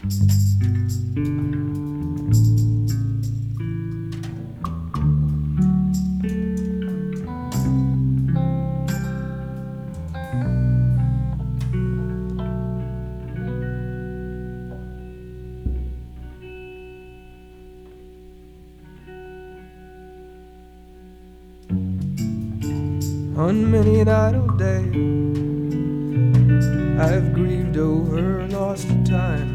On many an idle day, I've grieved over lost time.